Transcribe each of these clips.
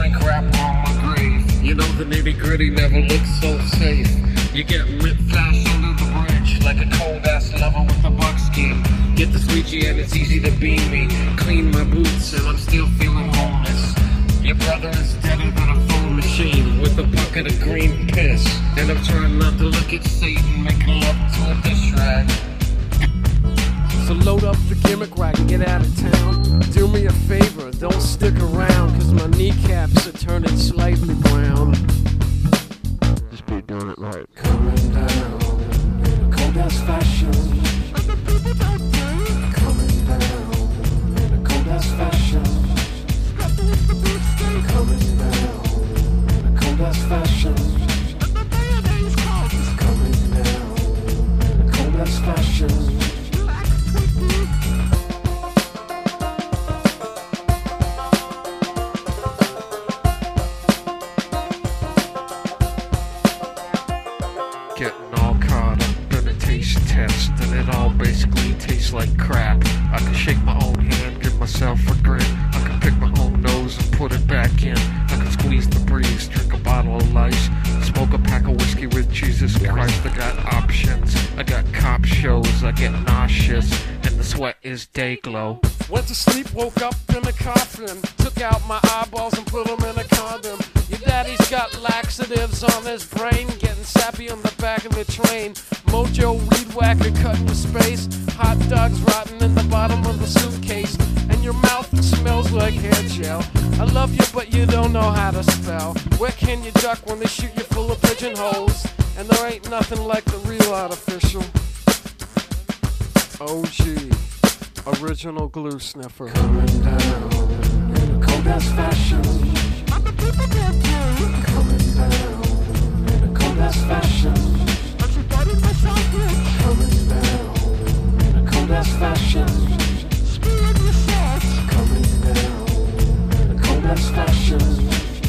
shrink wrap on my grave. You know the nitty gritty never looks so safe. You get lit flash under the bridge like a cold ass lover with a buckskin. Get the squeegee and it's easy to beam me. Clean my boots and I'm still feeling homeless. Your brother is deader than a phone machine with a bucket of green piss. And I'm trying not to look at Satan making love to a dish rag. So load up the gimmick rack and get out of town. Do me a favor, don't stick around, cause my kneecaps are turning slightly brown. Just be doing it right. Coming down in a cold ass fashion. Coming down in a cold ass fashion. Coming down in a cold ass fashion. Coming down in a cold ass fashion. Getting all caught up in a taste test, and it all basically tastes like crap. I can shake my own hand, give myself a grin. I can pick my own nose and put it back in. I can squeeze the breeze, drink a bottle of lice, smoke a pack of whiskey with Jesus Christ. I got options, I got cop shows, I get nauseous, and the sweat is day glow. Went to sleep, woke up in a coffin. Took out my eyeballs and put them in a condom. Your daddy's got laxatives on his brain, getting sappy on the back of the train. Mojo weed whacker cutting the space. Hot dogs rotting in the bottom of the suitcase. And your mouth smells like hair gel. I love you, but you don't know how to spell. Where can you duck when they shoot you full of pigeonholes? And there ain't nothing like the real artificial. OG. Original glue sniffer. Coming down in a cold ass fashion. Coming down in a cold ass fashion. Coming down in a cold ass fashion. Coming down in a cold ass fashion.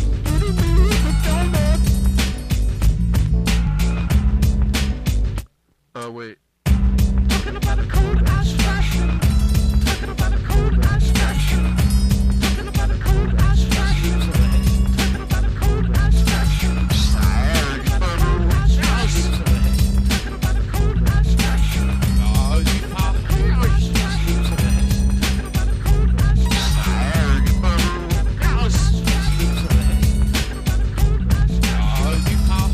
Wait. Talking about a cold ass fashion. Talking about a cold ass fashion. Talking about a cold ass fashion. Talking about a cold ass fashion. Talking about a cold ass fashion. Talking about a cold ass fashion. Oh, you pop. Talking about a cold ass fashion. Talking about a cold ass fashion. Oh, you pop.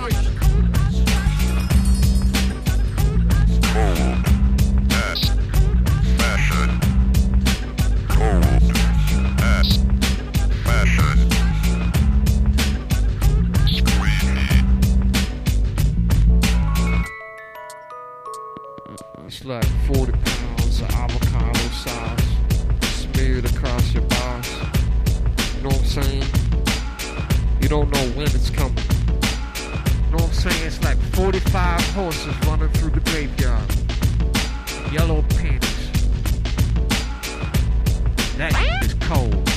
It's like 40 pounds of avocado sauce smeared across your boss. You know what I'm saying? You don't know when it's coming. You know what I'm saying? It's like 45 horses running through the graveyard. Yellow panties. That is cold.